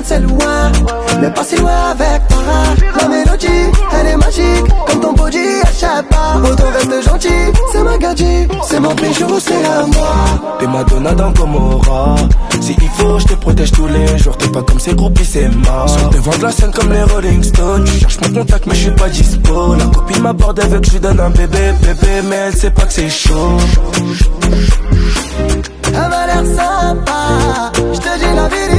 quand c'est loin, mais pas si loin avec toi. La mélodie, elle est magique, comme ton body, elle chape pas. Autant reste gentil, c'est ma gadget, c'est mon bijou, c'est à moi. T'es ma donna dans Gomorrah. Si il faut, je te protège tous les jours. T'es pas comme ces groupies, c'est mort. Sur devant de la scène comme les Rolling Stones. Tu cherches mon contact, mais je suis pas dispo. La copine m'aborde avec, je lui donne un bébé, mais elle sait pas que c'est chaud. Elle m'a l'air sympa, je te dis la vérité.